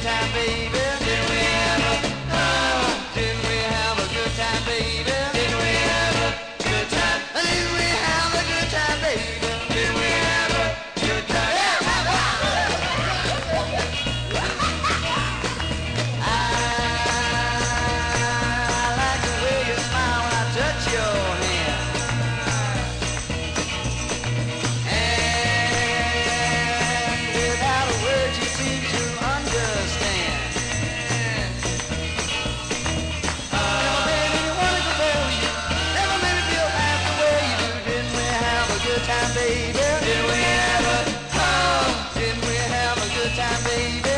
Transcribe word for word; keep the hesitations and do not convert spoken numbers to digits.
time, baby? Didn't we have a, oh, didn't we have a good time, baby? Didn't we have a good time? Didn't we have a good time, baby? Didn't we have a good time? I like the way you smile when I touch your hand. And without a word you seem to understand. Never made me wanna go where you. Never made me feel half the way you do. Didn't we have a good time, baby? Didn't we have a, oh, didn't we have a good time, baby?